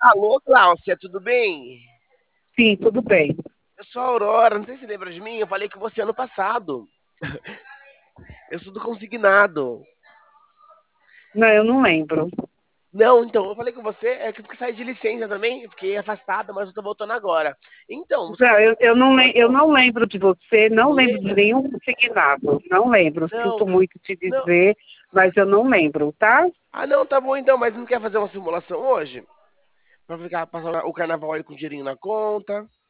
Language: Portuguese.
Alô, Cláudia, tudo bem? Sim, tudo bem. Eu sou a Aurora, não sei se você lembra de mim, eu falei com você ano passado. Eu sou do consignado. Não, eu não lembro. Não, então, eu falei com você, é que eu saí de licença também, fiquei afastada, mas eu tô voltando agora. Então, você Não, consegue eu não, falar eu agora? não lembro de você, não Não lembro de lembra? nenhum consignado. Não lembro. Não, Sinto muito te não. dizer, mas eu não lembro, tá? Ah, não, tá bom então, mas não quer fazer uma simulação hoje? Pra ficar, passar o carnaval aí com dinheirinho na conta?